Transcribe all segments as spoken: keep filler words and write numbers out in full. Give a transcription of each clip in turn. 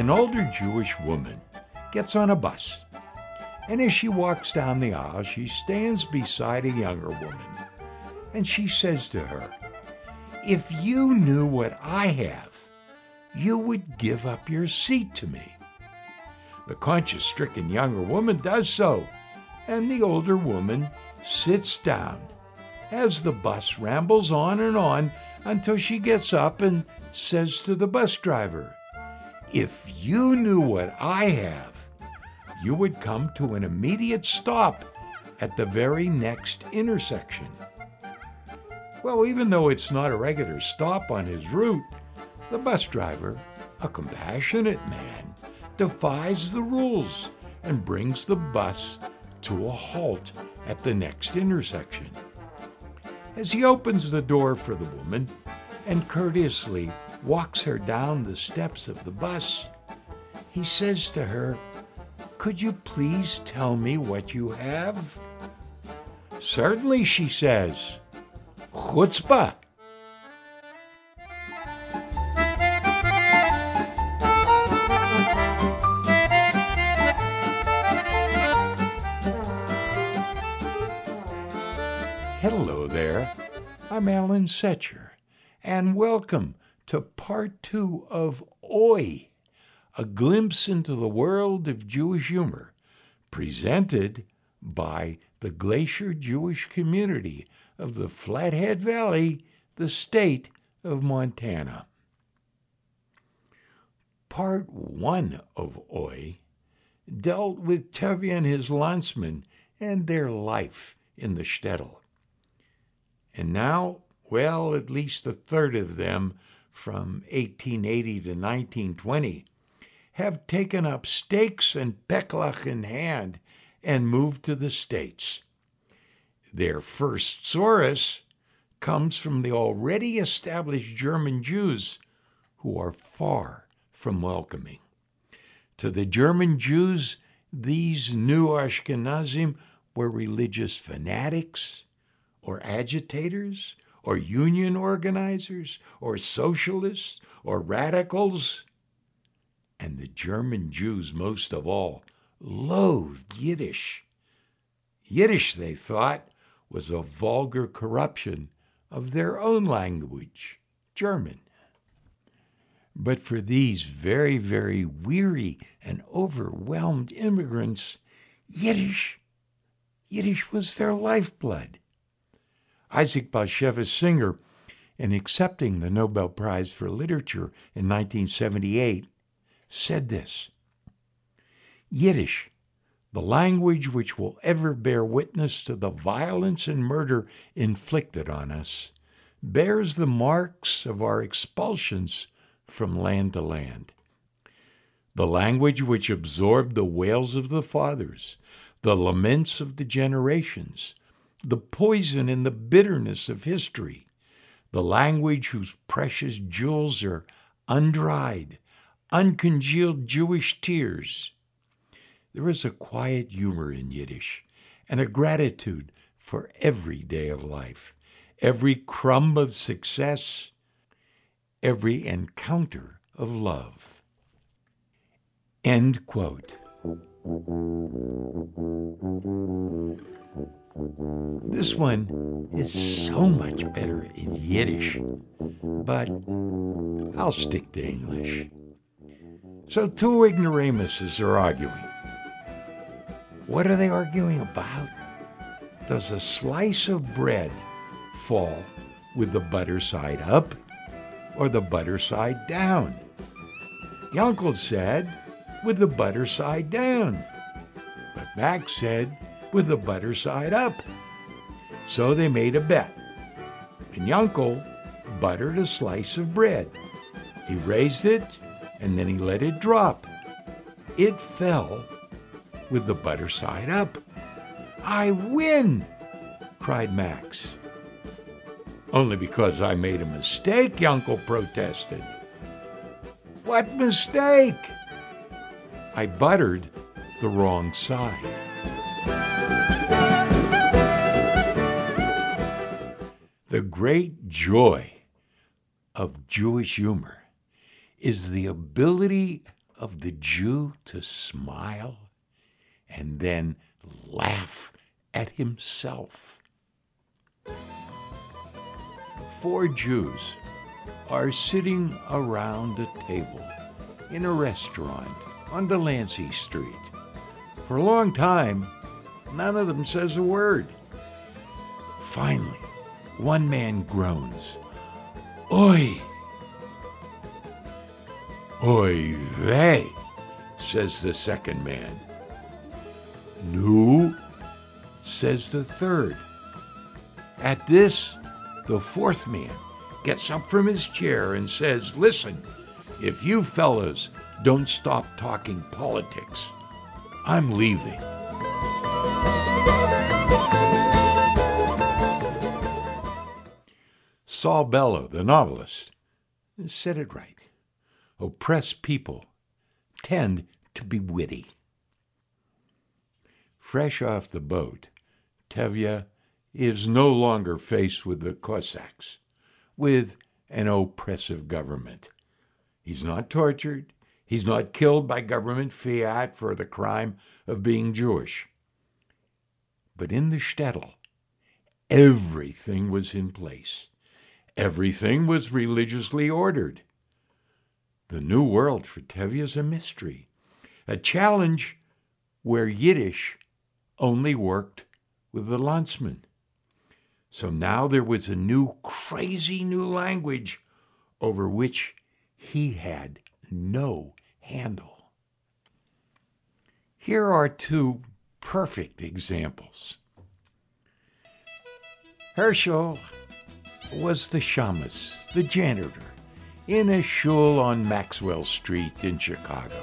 an older Jewish woman gets on a bus, and as she walks down the aisle, she stands beside a younger woman, and she says to her, "If you knew what I have, you would give up your seat to me." The conscience-stricken younger woman does so, and the older woman sits down as the bus rambles on and on until she gets up and says to the bus driver, "If you knew what I have, you would come to an immediate stop at the very next intersection." Well, even though it's not a regular stop on his route, the bus driver, a compassionate man, defies the rules and brings the bus to a halt at the next intersection. As he opens the door for the woman and courteously walks her down the steps of the bus, he says to her, "Could you please tell me what you have?" "Certainly," she says. Chutzpah. Hello there, I'm Alan Setcher, and welcome to part two of Oi, a glimpse into the world of Jewish humor, presented by the Glacier Jewish community of the Flathead Valley, the state of Montana. Part one of Oi dealt with Tevye and his landsmen and their life in the shtetl. And now, well, at least a third of them, from eighteen eighty to nineteen twenty, have taken up stakes and peklach in hand and moved to the States. Their first source comes from the already established German Jews, who are far from welcoming. To the German Jews, these new Ashkenazim were religious fanatics, or agitators, or union organizers, or socialists, or radicals. And the German Jews, most of all, loathed Yiddish. Yiddish, they thought, was a vulgar corruption of their own language, German. But for these very, very weary and overwhelmed immigrants, Yiddish, Yiddish was their lifeblood. Isaac Bashevis Singer, in accepting the Nobel Prize for Literature in nineteen seventy-eight, said this, "Yiddish, the language which will ever bear witness to the violence and murder inflicted on us, bears the marks of our expulsions from land to land. The language which absorbed the wails of the fathers, the laments of the generations, the poison and the bitterness of history, the language whose precious jewels are undried, uncongealed Jewish tears. There is a quiet humor in Yiddish and a gratitude for every day of life, every crumb of success, every encounter of love." End quote. This one is so much better in Yiddish, but I'll stick to English. So two ignoramuses are arguing. What are they arguing about? Does a slice of bread fall with the butter side up or the butter side down? The uncle said, with the butter side down. But Max said, with the butter side up. So they made a bet. And Yankel buttered a slice of bread. He raised it, and then he let it drop. It fell with the butter side up. "I win!" cried Max. "Only because I made a mistake," Yankel protested. "What mistake?" "I buttered the wrong side." The great joy of Jewish humor is the ability of the Jew to smile and then laugh at himself. Four Jews are sitting around a table in a restaurant on Delancey Street. For a long time, none of them says a word. Finally, one man groans, "Oi!" "Oy vey," says the second man. "Nu," says the third. At this, the fourth man gets up from his chair and says, "Listen, if you fellas don't stop talking politics, I'm leaving." Saul Bellow, the novelist, said it right. Oppressed people tend to be witty. Fresh off the boat, Tevye is no longer faced with the Cossacks, with an oppressive government. He's not tortured. He's not killed by government fiat for the crime of being Jewish. But in the shtetl, everything was in place. Everything was religiously ordered. The new world for Tevye is a mystery, a challenge where Yiddish only worked with the landsman. So now there was a new, crazy new language over which he had no handle. Here are two perfect examples. Herschel was the shamus, the janitor, in a shul on Maxwell Street in Chicago.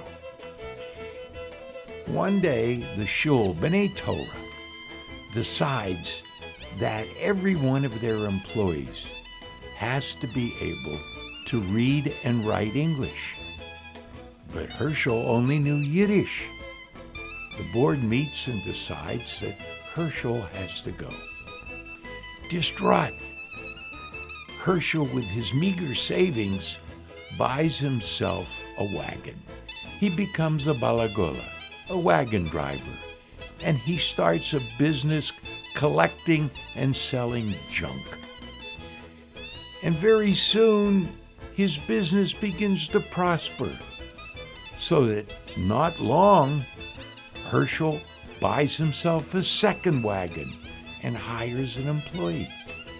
One day, the shul, B'nai Torah, decides that every one of their employees has to be able to read and write English. But Herschel only knew Yiddish. The board meets and decides that Herschel has to go. Distraught, Herschel, with his meager savings, buys himself a wagon. He becomes a balagola, a wagon driver, and he starts a business collecting and selling junk. And very soon, his business begins to prosper, so that not long, Herschel buys himself a second wagon and hires an employee.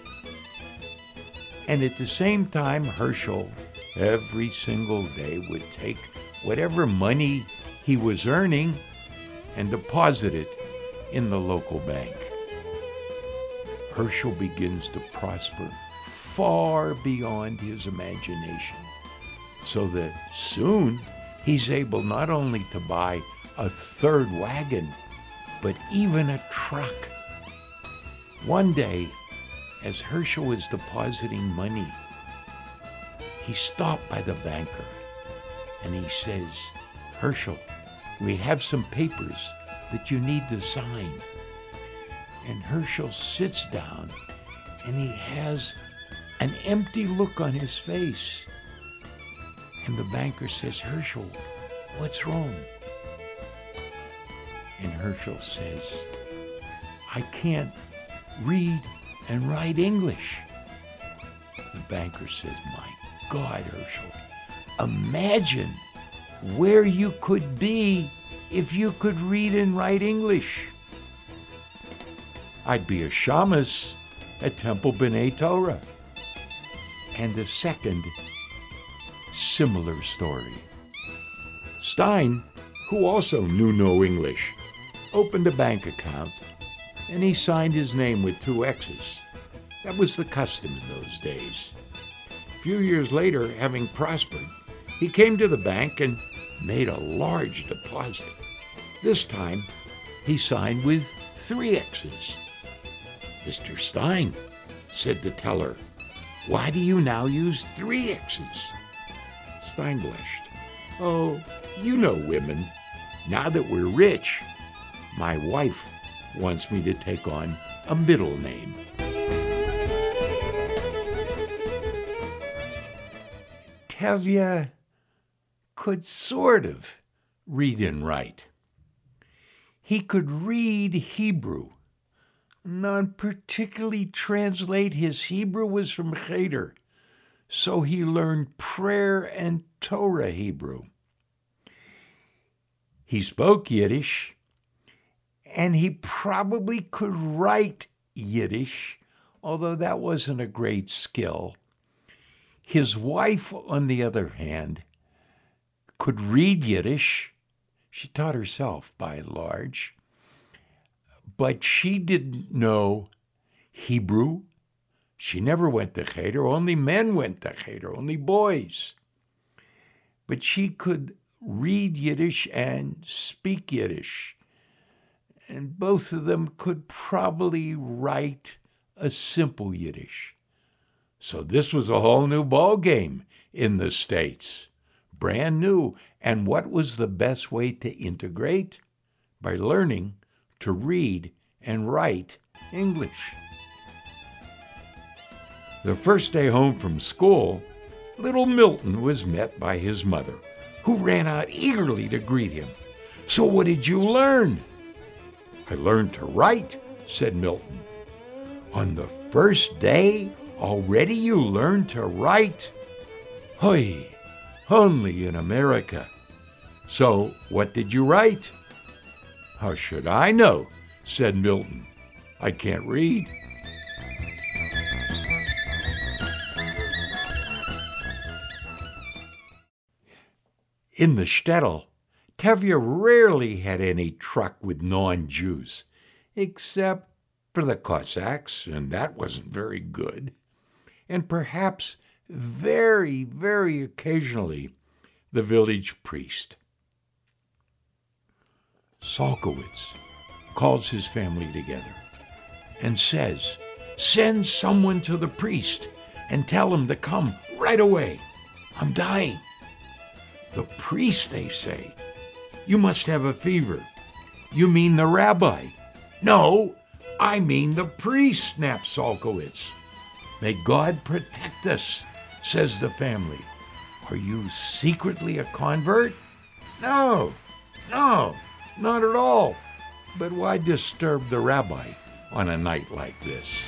And at the same time, Herschel, every single day, would take whatever money he was earning and deposit it in the local bank. Herschel begins to prosper far beyond his imagination, so that soon he's able not only to buy a third wagon, but even a truck. One day, as Herschel was depositing money, he's stopped by the banker, and he says, "Herschel, we have some papers that you need to sign." And Herschel sits down, and he has an empty look on his face. And the banker says, "Herschel, what's wrong?" And Herschel says, "I can't read and write English." The banker says, "My God, Herschel, imagine where you could be if you could read and write English." "I'd be a shamus at Temple B'nai Torah." And a second similar story. Stein, who also knew no English, opened a bank account, and he signed his name with two X's. That was the custom in those days. A few years later, having prospered, he came to the bank and made a large deposit. This time, he signed with three X's. "Mister Stein," said the teller, "why do you now use three X's?" Stein blushed. "Oh, you know women. Now that we're rich, my wife wants me to take on a middle name." Tevye could sort of read and write. He could read Hebrew. Not particularly translate. His Hebrew was from Cheder, so he learned prayer and Torah Hebrew. He spoke Yiddish, and he probably could write Yiddish, although that wasn't a great skill. His wife, on the other hand, could read Yiddish. She taught herself, by and large. But she didn't know Hebrew. She never went to Cheder. Only men went to Cheder, only boys. But she could read Yiddish and speak Yiddish. And both of them could probably write a simple Yiddish. So this was a whole new ballgame in the States. Brand new. And what was the best way to integrate? By learning to read and write English. The first day home from school, little Milton was met by his mother, who ran out eagerly to greet him. "So what did you learn?" "I learned to write," said Milton. "On the first day, already you learned to write? Hoy, only in America. So what did you write?" "How should I know?" said Milton. "I can't read." In the shtetl, Tevye rarely had any truck with non-Jews, except for the Cossacks, and that wasn't very good, and perhaps very, very occasionally the village priest. Salkowitz calls his family together and says, "Send someone to the priest and tell him to come right away. I'm dying." "The priest," they say. "You must have a fever." "You mean the rabbi?" "No, I mean the priest," snaps Salkowitz. "May God protect us," says the family. "Are you secretly a convert?" "No, no, not at all. But why disturb the rabbi on a night like this?"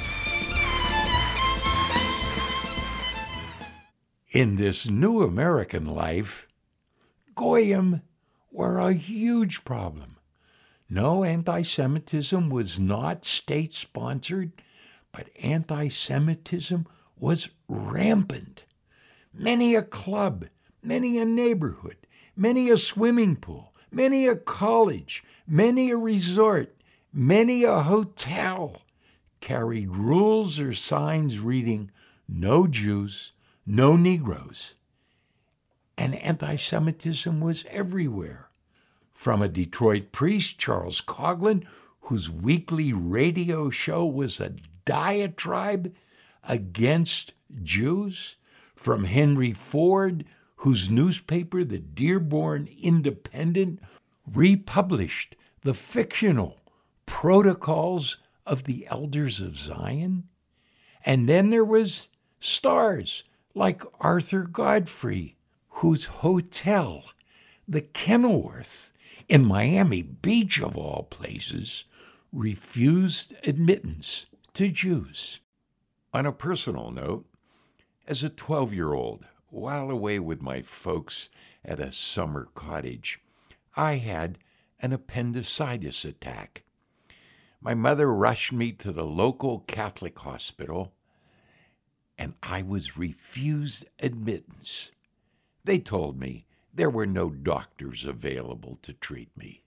In this new American life, Goyim were a huge problem. No, anti-Semitism was not state-sponsored, but anti-Semitism was rampant. Many a club, many a neighborhood, many a swimming pool, many a college, many a resort, many a hotel carried rules or signs reading, "No Jews, no Negroes." And anti-Semitism was everywhere. From a Detroit priest, Charles Coughlin, whose weekly radio show was a diatribe against Jews, from Henry Ford, whose newspaper, the Dearborn Independent, republished the fictional Protocols of the Elders of Zion. And then there was stars like Arthur Godfrey, whose hotel, the Kenilworth, in Miami Beach of all places, refused admittance to Jews. On a personal note, as a twelve-year-old, while away with my folks at a summer cottage, I had an appendicitis attack. My mother rushed me to the local Catholic hospital, and I was refused admittance. They told me there were no doctors available to treat me.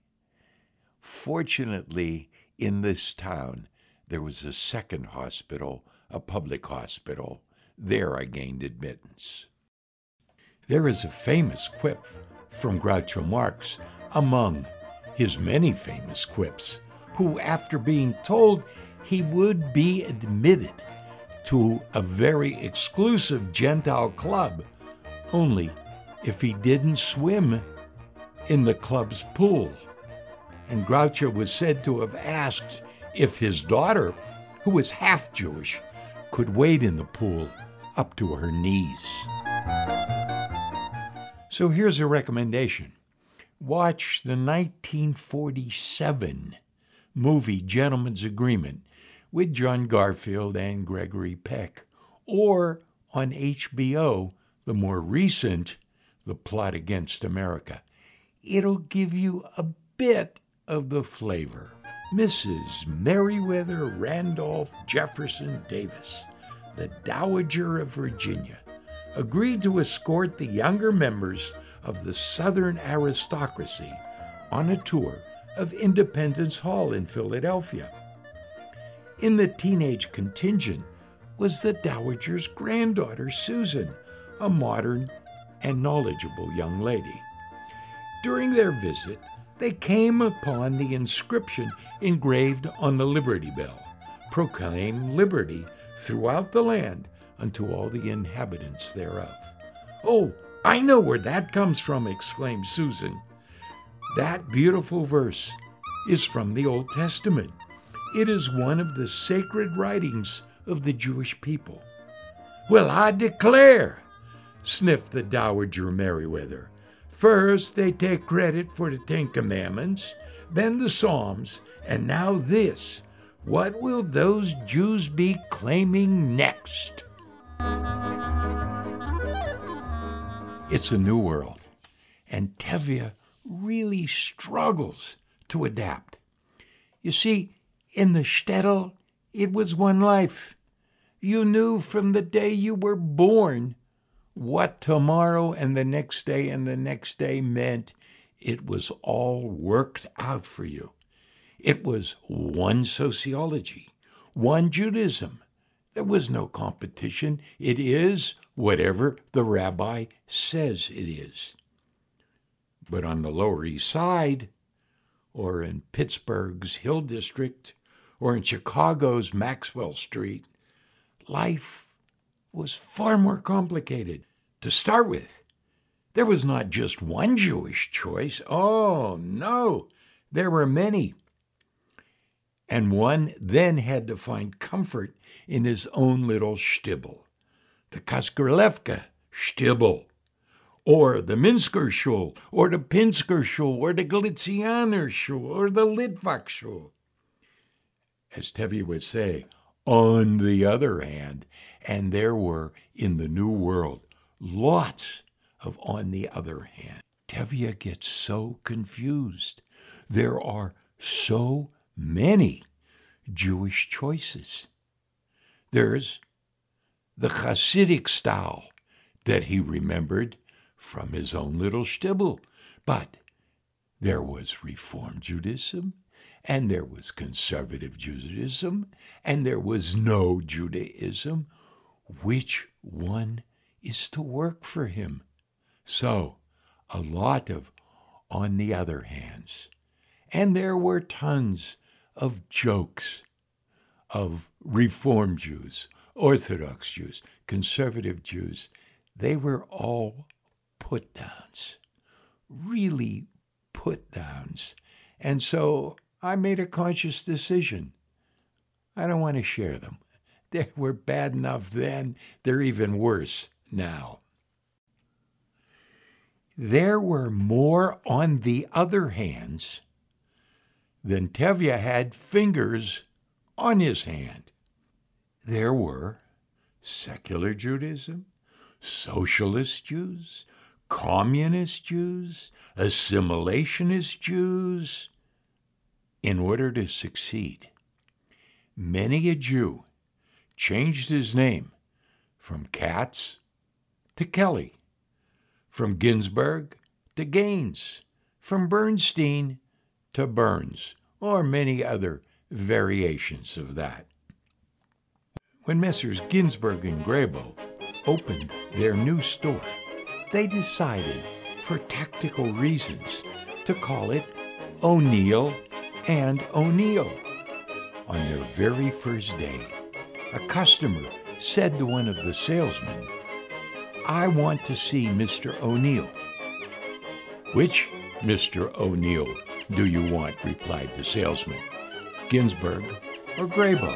Fortunately, in this town, there was a second hospital, a public hospital. There I gained admittance. There is a famous quip from Groucho Marx among his many famous quips, who, after being told he would be admitted to a very exclusive Gentile club only if he didn't swim in the club's pool. And Groucho was said to have asked if his daughter, who was half Jewish, could wade in the pool up to her knees. So here's a recommendation. Watch the nineteen forty-seven movie Gentleman's Agreement with John Garfield and Gregory Peck, or on H B O, the more recent The Plot Against America. It'll give you a bit of the flavor. Missus Meriwether Randolph Jefferson Davis, the Dowager of Virginia, agreed to escort the younger members of the Southern aristocracy on a tour of Independence Hall in Philadelphia. In the teenage contingent was the Dowager's granddaughter, Susan, a modern and knowledgeable young lady. During their visit, they came upon the inscription engraved on the Liberty Bell, "Proclaim liberty throughout the land unto all the inhabitants thereof." "Oh, I know where that comes from," exclaimed Susan. "That beautiful verse is from the Old Testament. It is one of the sacred writings of the Jewish people." "Well, I declare," sniffed the Dowager Meriwether. "First they take credit for the Ten Commandments, then the Psalms, and now this. What will those Jews be claiming next?" It's a new world, and Tevye really struggles to adapt. You see, in the shtetl, it was one life. You knew from the day you were born what tomorrow and the next day and the next day meant. It was all worked out for you. It was one sociology, one Judaism. There was no competition. It is whatever the rabbi says it is. But on the Lower East Side, or in Pittsburgh's Hill District, or in Chicago's Maxwell Street, life was far more complicated. To start with, there was not just one Jewish choice. Oh, no, there were many. And one then had to find comfort in his own little shtibel, the Kaskerlevka shtibel, or the Minsker shul, or the Pinsker shul, or the Galicianer shul, or the Litvak shul. As Tevye would say, on the other hand, and there were in the New World lots of on the other hand. Tevye gets so confused. There are so many Jewish choices. There's the Hasidic style that he remembered from his own little shtibel, but there was Reform Judaism, and there was Conservative Judaism, and there was no Judaism. Which one is to work for him? So, a lot of on the other hands. And there were tons of jokes of Reform Jews, Orthodox Jews, Conservative Jews. They were all put-downs, really put-downs. And so I made a conscious decision. I don't want to share them. They were bad enough then. They're even worse now. There were more on the other hands than Tevye had fingers on his hand. There were secular Judaism, socialist Jews, communist Jews, assimilationist Jews. In order to succeed, many a Jew changed his name from Katz to Kelly, from Ginsburg to Gaines, from Bernstein to Burns, or many other variations of that. When Messrs. Ginsburg and Grabo opened their new store, they decided, for tactical reasons, to call it O'Neill and O'Neill. On their very first day, a customer said to one of the salesmen, "I want to see Mister O'Neill." "Which Mister O'Neill do you want?" replied the salesman. "Ginsburg or Grabo?"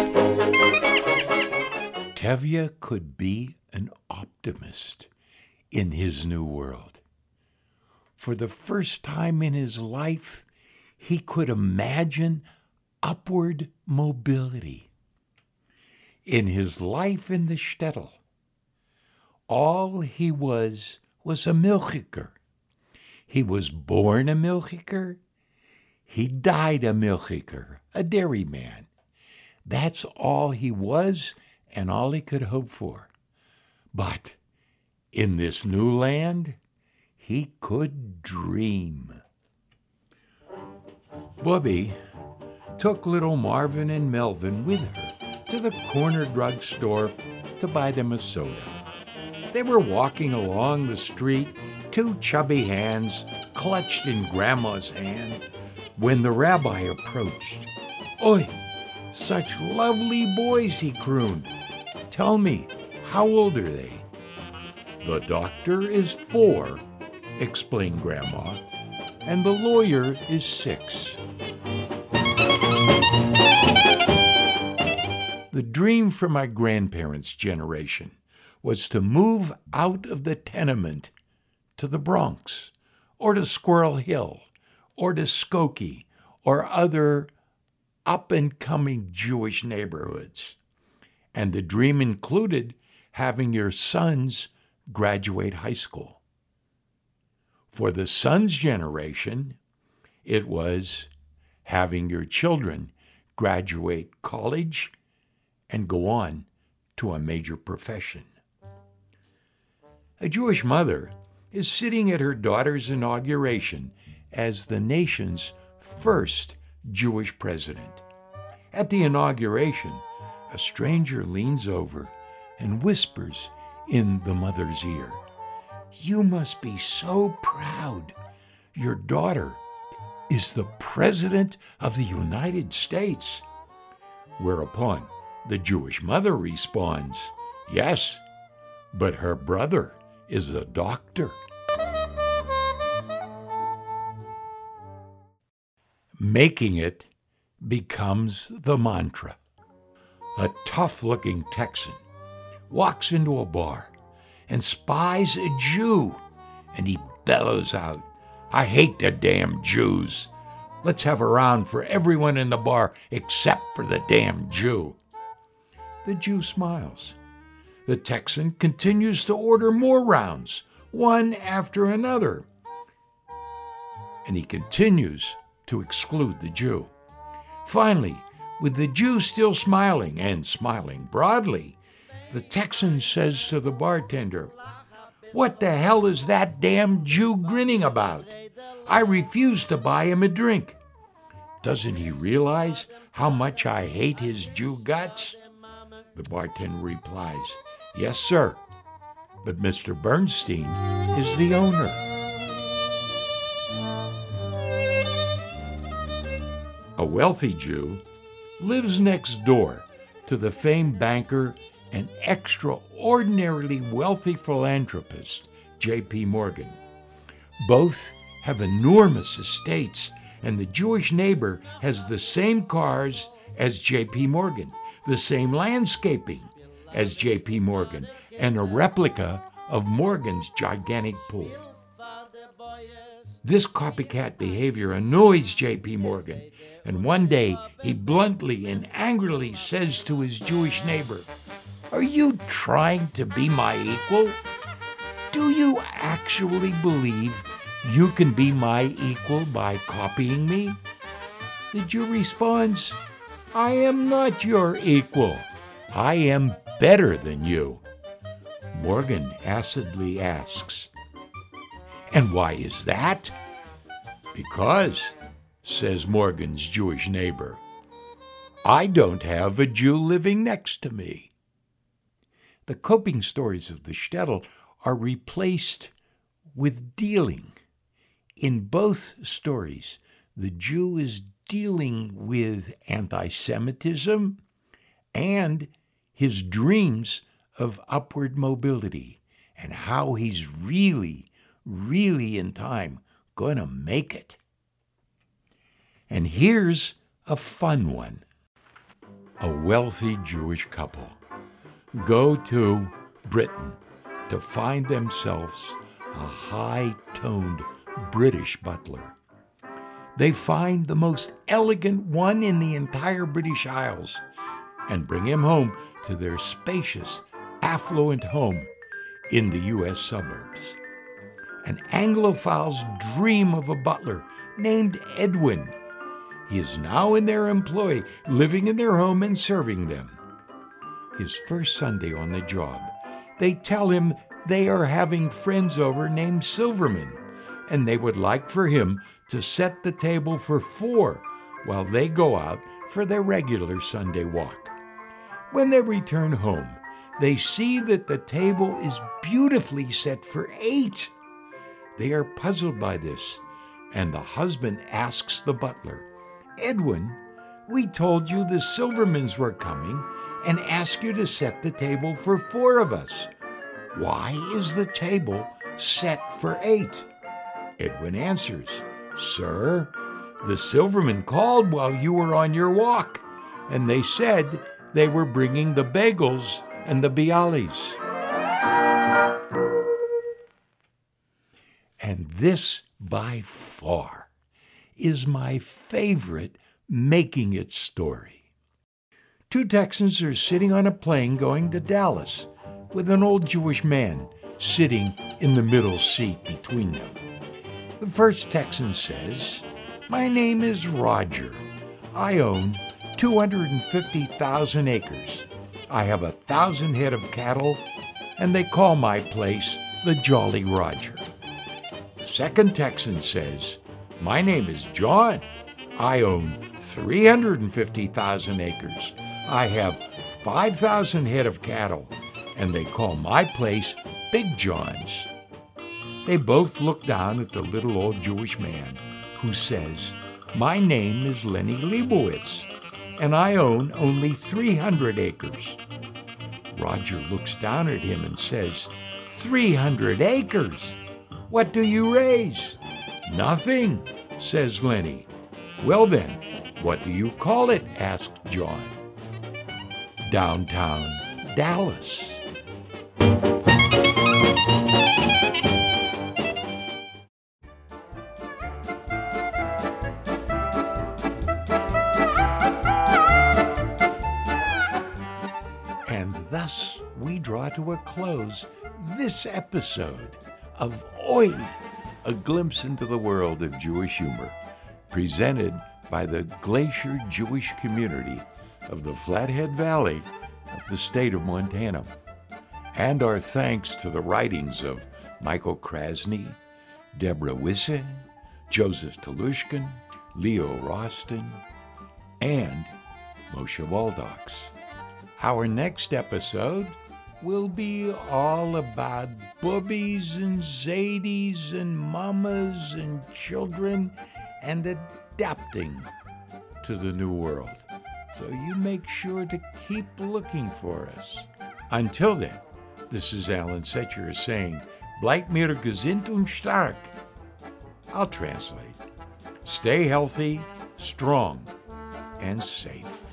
Tevye could be an optimist. in his new world. For the first time in his life, he could imagine upward mobility. In his life in the shtetl, all he was was a milchiker. He was born a milchiker. He died a milchiker, a dairyman. That's all he was and all he could hope for. But in this new land, he could dream. Bubby took little Marvin and Melvin with her to the corner drugstore to buy them a soda. They were walking along the street, two chubby hands clutched in Grandma's hand, when the rabbi approached. "Oi, such lovely boys," he crooned. "Tell me, how old are they?" "The doctor is four," explained Grandma, "and the lawyer is six." The dream for my grandparents' generation was to move out of the tenement to the Bronx, or to Squirrel Hill, or to Skokie, or other up-and-coming Jewish neighborhoods. And the dream included having your sons graduate high school. For the sons' generation, it was having your children graduate college and go on to a major profession. A Jewish mother is sitting at her daughter's inauguration as the nation's first Jewish president. At the inauguration, a stranger leans over and whispers in the mother's ear, "You must be so proud. Your daughter is the President of the United States." Whereupon the Jewish mother responds, "Yes, but her brother is a doctor." Making it becomes the mantra. A tough-looking Texan walks into a bar and spies a Jew, and he bellows out, "I hate the damn Jews. Let's have a round for everyone in the bar except for the damn Jew." The Jew smiles. The Texan continues to order more rounds, one after another, and he continues to exclude the Jew. Finally, with the Jew still smiling, and smiling broadly, the Texan says to the bartender, "What the hell is that damn Jew grinning about? I refuse to buy him a drink." Doesn't he realize how much I hate his Jew guts? The bartender replies, "Yes, sir, but Mister Bernstein is the owner." A wealthy Jew lives next door to the famed banker and extraordinarily wealthy philanthropist, J P Morgan. Both have enormous estates, and the Jewish neighbor has the same cars as J P Morgan, the same landscaping as J P Morgan, and a replica of Morgan's gigantic pool. This copycat behavior annoys J P Morgan, and one day he bluntly and angrily says to his Jewish neighbor, "Are you trying to be my equal? Do you actually believe you can be my equal by copying me?" The Jew responds, "I am not your equal. I am better than you." Morgan acidly asks, "And why is that?" "Because," says Morgan's Jewish neighbor, "I don't have a Jew living next to me." The coping stories of the shtetl are replaced with dealing. In both stories, the Jew is dealing with anti-Semitism and his dreams of upward mobility and how he's really, really in time going to make it. And here's a fun one. A wealthy Jewish couple go to Britain to find themselves a high-toned British butler. They find the most elegant one in the entire British Isles and bring him home to their spacious, affluent home in the U S suburbs. An Anglophile's dream of a butler named Edwin. He is now in their employ, living in their home and serving them. His first Sunday on the job, they tell him they are having friends over named Silverman, and they would like for him to set the table for four while they go out for their regular Sunday walk. When they return home, they see that the table is beautifully set for eight. They are puzzled by this, and the husband asks the butler, "Edwin, we told you the Silvermans were coming and asked you to set the table for four of us. Why is the table set for eight?" Edwin answers, "Sir, the Silvermen called while you were on your walk, and they said they were bringing the bagels and the bialys." And this, by far, is my favorite Making It story. Two Texans are sitting on a plane going to Dallas with an old Jewish man sitting in the middle seat between them. The first Texan says, "My name is Roger. I own two hundred fifty thousand acres. I have a thousand head of cattle, and they call my place the Jolly Roger." The second Texan says, "My name is John. I own three hundred fifty thousand acres. I have five thousand head of cattle, and they call my place Big John's." They both look down at the little old Jewish man who says, "My name is Lenny Leibowitz, and I own only three hundred acres. Roger looks down at him and says, three hundred acres? What do you raise?" "Nothing," says Lenny. "Well then, what do you call it?" asked John. "Downtown Dallas." And thus we draw to a close this episode of Oi, a glimpse into the world of Jewish humor, presented by the Glacier Jewish community of the Flathead Valley of the state of Montana. And our thanks to the writings of Michael Krasny, Deborah Wisse, Joseph Telushkin, Leo Roston, and Moshe Waldoks. Our next episode will be all about boobies and zadies and mamas and children and adapting to the new world. So you make sure to keep looking for us. Until then, this is Alan Setcher saying, "Bleibt mir gesund und stark." I'll translate. Stay healthy, strong, and safe.